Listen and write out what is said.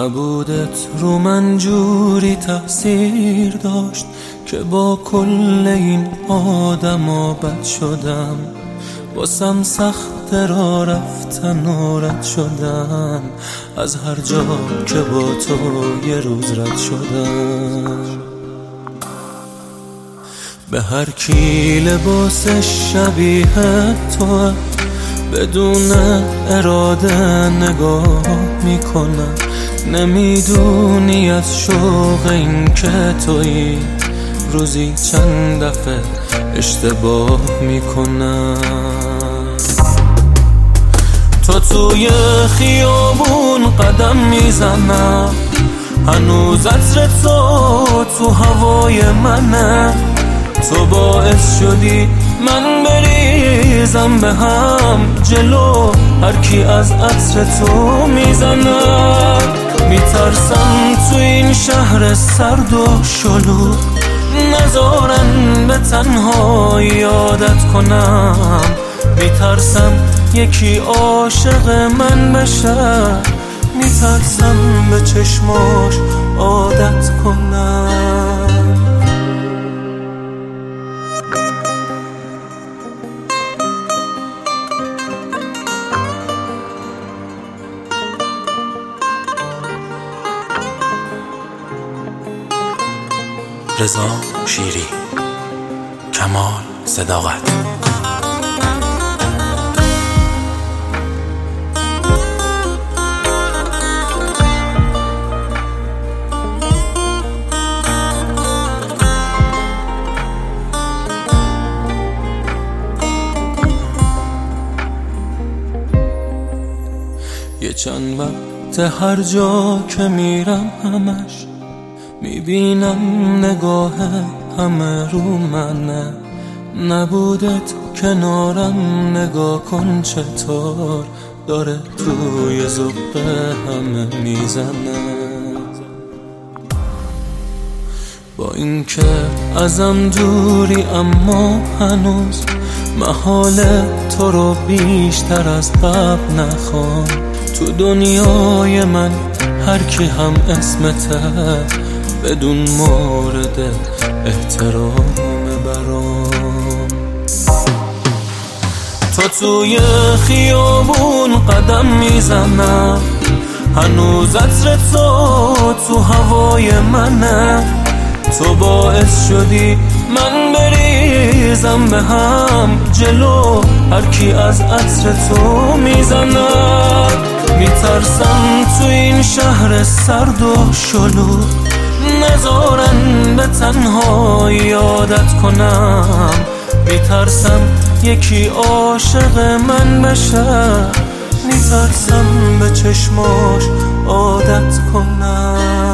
نبودت رو من جوری تأثیر داشت که با کل این آدما بد شدم. واسم سخت را رفتن و رد شدن از هر جا که با تو یه روز رد شدم. به هر کی لباسش شبیه تو بدون اراده نگاه میکنم. نمیدونی از شوق این که تویی روزی چند دفعه اشتباه میکنم. تو توی خیابون قدم میزنم، هنوز عطر تو هوای منه. تو باعث شدی من بریزم به هم جلو هر کی از عطر تو میزنه. میترسم تو این شهر سرد و شلوغ نذارن به تنهایی عادت کنم. میترسم یکی عاشق من بشه، میترسم به چشماش عادت کنم. رضا شیری، کمال صداقت. یه چند وقت هر جا که میرم همش میبینم نگاه همه رو منه. نبودت کنارم نگاه کن چطور داره توی زبه همه میزنه. با اینکه ازم دوری اما هنوز محال تو رو بیشتر از قبل نخوام. تو دنیای من هر کی هم اسمته بدون مورد احترام برام. تو توی خیابون قدم میزنم، هنوز عطر تو هوای منه. تو باعث شدی من بریزم به هم جلو هر کی از عطر تو میزنه. میترسم تو این شهر سرد و شلوغ نذارن به تنهایی عادت کنم. میترسم یکی عاشق من بشه، میترسم به چشماش عادت کنم.